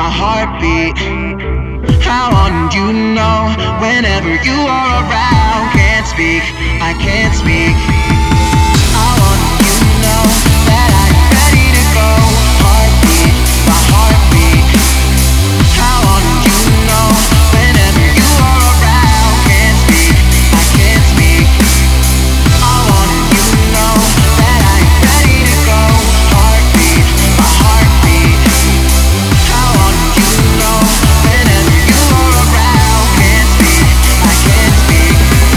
heartbeat. I want you to know whenever you are around. Can't speak, I can't speak. I want you to know that I'm ready to go. Heartbeat, my heartbeat. I want you to know whenever you are around. Can't speak, I can't speak. I want you to know that I'm ready to go. Heartbeat, my heartbeat. I want you to know whenever you are around. Can't speak, I can't speak.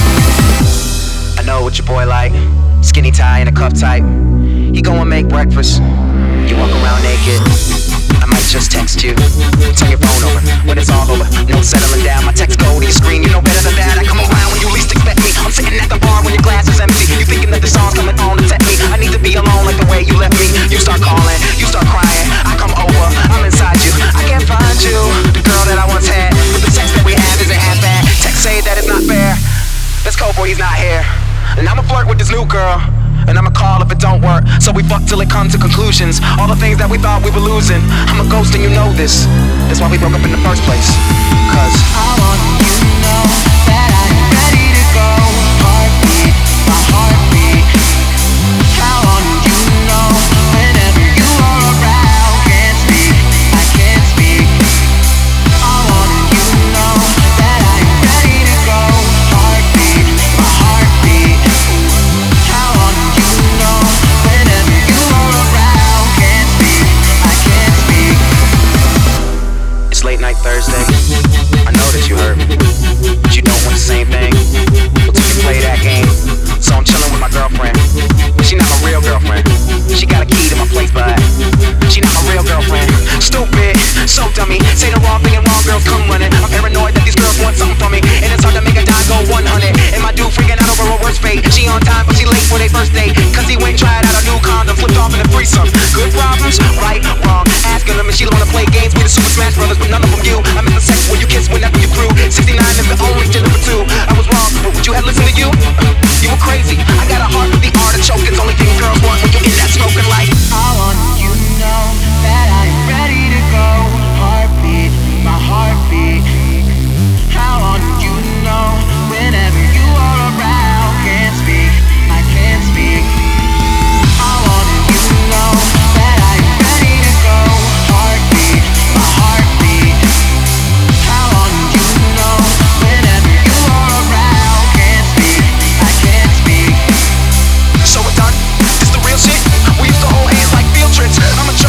I know what your boy like. Skinny tie and a cuff type. He go and make breakfast. You walk around naked. I might just text you. Turn your phone over when it's all over. No settling down. My text go to your screen. You know better than that. I come around when you least expect me. I'm sitting at the bar when your glass is empty. You thinking that the song's coming on to tempt me. I need to be alone like the way you left me. You start calling, you start crying. I come over, I'm inside you. I can't find you, the girl that I once had. But the sex that we have isn't half bad. Text say that it's not fair. Let's go, boy, he's not here. And I'ma flirt with this new girl. And I'ma call if it don't work. So we fuck till it comes to conclusions. All the things that we thought we were losing. I'm a ghost and you know this. That's why we broke up in the first place. Cause I want you to know that I'm ready to go. Heartbeat, my heartbeat. I want you to know whenever you are around. Can't speak, I can't speak. I want you to know that I'm ready to go. Heartbeat, my heartbeat. I want you to know whenever you are around. Can't speak, I can't speak. it's late night Thursday. I know that you heard me, but you don't want the same thing. But we can play that game. So I'm chilling with my girlfriend. She not my real girlfriend. She got a key to my place, but she not my real girlfriend. Stupid, so dummy. Say the wrong thing and wrong girls come running. I'm paranoid that these girls want something from me, and it's hard to make a dime go 100. And my dude freaking out over her worst fate. She on time, but she late for their first date. Cause he went and tried out a new condom, flipped off in a threesome. Good problems, right, wrong. Asking them and she wanna play games with the Super Smash Brothers, but none of them you. I'm in the sex where you kiss whenever you're through. 69 is the only gender for two. I was wrong, but would you have listened to you? You were crazy. I got a heart with the artichoke. It's only thing girls want when you're in that smoking light. I want you to know that I'm ready to go. Heartbeat, my heartbeat. I want you to know whenever you are around. Can't speak, I can't speak. I want you to know that I'm ready to go. Heartbeat, my heartbeat. I want you to know whenever you are around. Can't speak, I can't speak. So we're done? This the real shit? We used to hold hands like field trips. I'm a